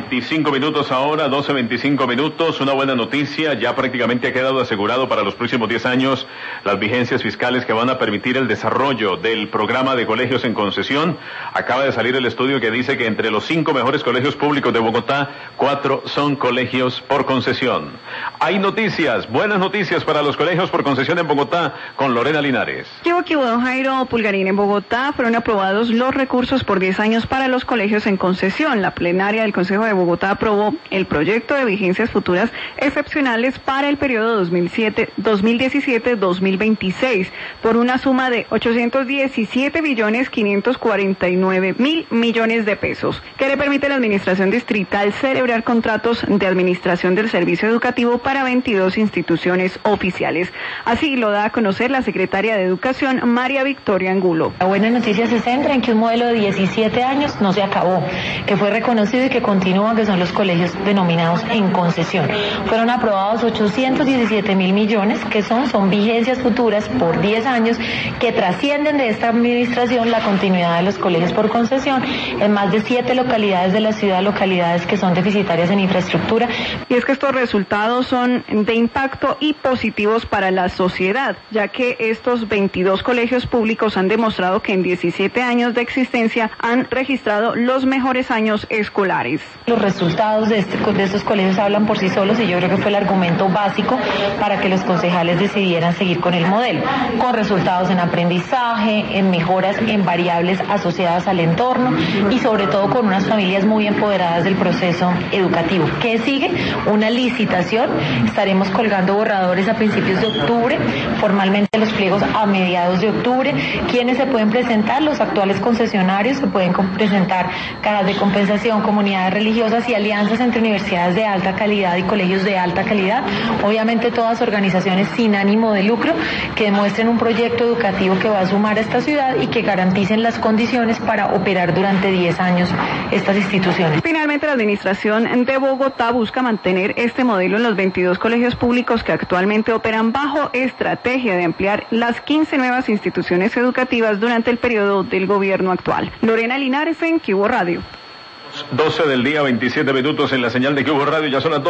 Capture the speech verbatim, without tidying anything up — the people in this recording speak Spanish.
veinticinco minutos ahora, doce veinticinco minutos. Una buena noticia, ya prácticamente ha quedado asegurado para los próximos diez años las vigencias fiscales que van a permitir el desarrollo del programa de colegios en concesión. Acaba de salir el estudio que dice que entre los cinco mejores colegios públicos de Bogotá, cuatro son colegios por concesión. Hay noticias, buenas noticias para los colegios por concesión en Bogotá, con Lorena Linares. Llevo que don Jairo Pulgarín, en Bogotá fueron aprobados los recursos por diez años para los colegios en concesión. La plenaria del Consejo de Bogotá aprobó el proyecto de vigencias futuras excepcionales para el periodo dos mil diecisiete dos mil veintiséis por una suma de ochocientos diecisiete billones quinientos cuarenta y nueve mil millones de pesos, que le permite a la administración distrital celebrar contratos de administración del servicio educativo para veintidós instituciones oficiales. Así lo da a conocer la secretaria de Educación, María Victoria Angulo. La buena noticia se centra en que un modelo de diecisiete años no se acabó, que fue reconocido y que continúa, que son los colegios denominados en concesión. Fueron aprobados ochocientos diecisiete mil millones, que son, son vigencias futuras por diez años, que trascienden de esta administración la continuidad de los colegios por concesión en más de siete localidades de la ciudad, localidades que son deficitarias en infraestructura. Y es que estos resultados son de impacto y positivos para la sociedad, ya que estos veintidós colegios públicos han demostrado que en diecisiete años de existencia han registrado los mejores años escolares. Los resultados de, este, de estos colegios hablan por sí solos y yo creo que fue el argumento básico para que los concejales decidieran seguir con el modelo, con resultados en aprendizaje, en mejoras en variables asociadas al entorno y sobre todo con unas familias muy empoderadas del proceso educativo. ¿Qué sigue? Una licitación. Estaremos colgando borradores a principios de octubre, formalmente los pliegos a mediados de octubre. ¿Quiénes se pueden presentar? Los actuales concesionarios se pueden presentar, cajas de compensación, comunidades religiosas y alianzas entre universidades de alta calidad y colegios de alta calidad. Obviamente todas organizaciones sin ánimo de lucro que demuestren un proyecto educativo que va a sumar a esta ciudad y que garanticen las condiciones para operar durante diez años estas instituciones. Finalmente, la administración de Bogotá busca mantener este modelo en los veintidós colegios públicos que actualmente operan bajo estrategia de ampliar las quince nuevas instituciones educativas durante el periodo del gobierno actual. Lorena Linares en Cubo Radio. doce del día, veintisiete minutos en la señal de Cubo Radio, ya son las